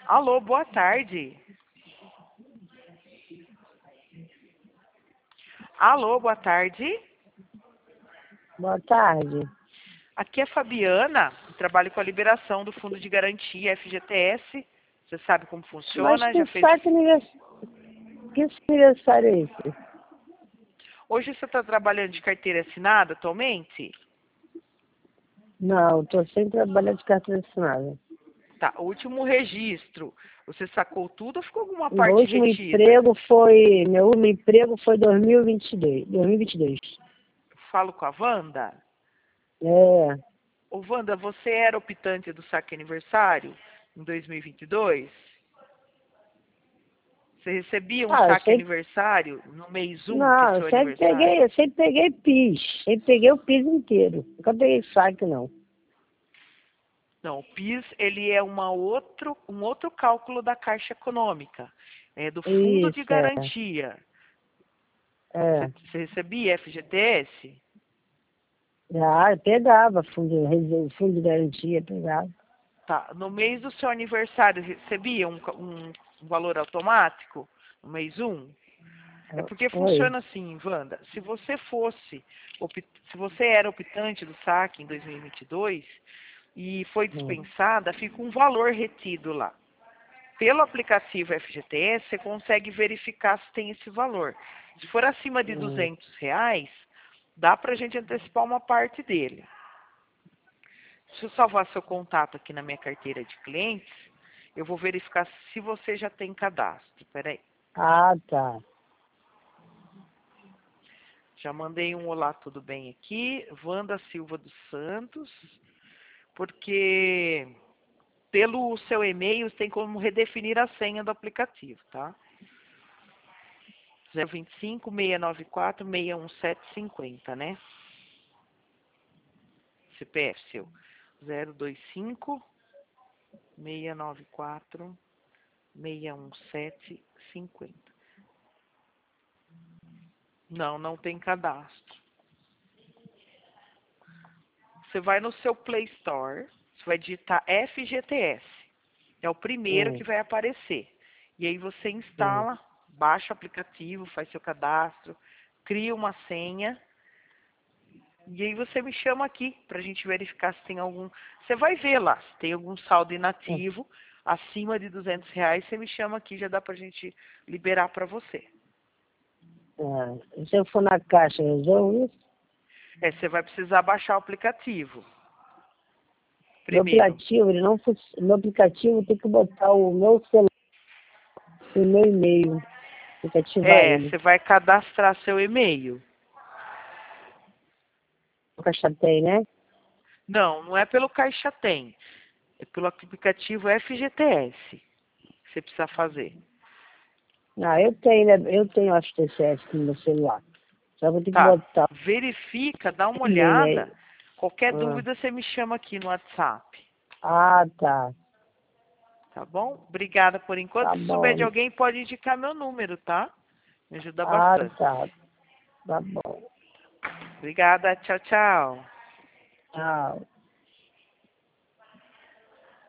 Alô, boa tarde. Alô, boa tarde. Boa tarde. Aqui é Fabiana, trabalho com a liberação do Fundo de Garantia FGTS. Você sabe como funciona? Mas Já que fez? saque que aniversário é esse? Hoje você está trabalhando de carteira assinada atualmente? Não, estou sem trabalhar de carteira assinada. Tá, o último registro, você sacou tudo ou ficou alguma Meu parte último retida? emprego foi 2022. 2022. Falo com a Wanda. É. Ô, Wanda, você era optante do saque aniversário em 2022? Você recebia um Ah, saque aniversário no mês 1, que é não, seu aniversário? eu sempre peguei PIS. Sempre peguei o PIS inteiro. Nunca peguei saque, não. Não, o PIS, ele é um outro cálculo da Caixa Econômica, é do Fundo de Isso, é. Garantia. É. Você recebia FGTS? Ah, eu pegava fundo de garantia, pegava. Tá. No mês do seu aniversário, recebia um valor automático? No mês 1? É porque Oi. funciona assim, Wanda. Se você era optante do saque em 2022 e foi dispensada, fica um valor retido lá. Pelo aplicativo FGTS, você consegue verificar se tem esse valor. Se for acima de R$ 200, dá para a gente antecipar uma parte dele. Deixa eu salvar seu contato aqui na minha carteira de clientes. Eu vou verificar se você já tem cadastro. Peraí. Ah, tá. Já mandei um olá, tudo bem aqui. Wanda Silva dos Santos. Porque pelo seu e-mail tem como redefinir a senha do aplicativo, tá? 025-694-61750, né? CPF seu. 025-694-61750. Não, não tem cadastro. Você vai no seu Play Store, você vai digitar FGTS. É o primeiro que vai aparecer. E aí você instala, baixa o aplicativo, faz seu cadastro, cria uma senha. E aí você me chama aqui para a gente verificar se tem algum... Você vai ver lá se tem algum saldo inativo acima de R$ 200. Você me chama aqui, já dá para a gente liberar para você. Se eu for na caixa, resolve isso? Você vai precisar baixar o aplicativo. Meu Primeiro. aplicativo, ele não meu aplicativo tem que botar o meu celular e o meu e-mail. Tem que ativar ele. Você vai cadastrar seu e-mail. O caixa tem, né? Não, não é pelo Caixa Tem. É pelo aplicativo FGTS que você precisa fazer. Ah, eu tenho, né? Eu tenho a FTCS no meu celular. Só vou ter que Tá. botar Verifica, dá uma o e-mail olhada. aí. Qualquer dúvida você me chama aqui no WhatsApp. Tá. Tá bom? Obrigada por enquanto. Tá Se souber de bom. alguém, pode indicar meu número, tá? Me ajuda bastante. Tá. Tá bom. Obrigada. Tchau, tchau. Tchau.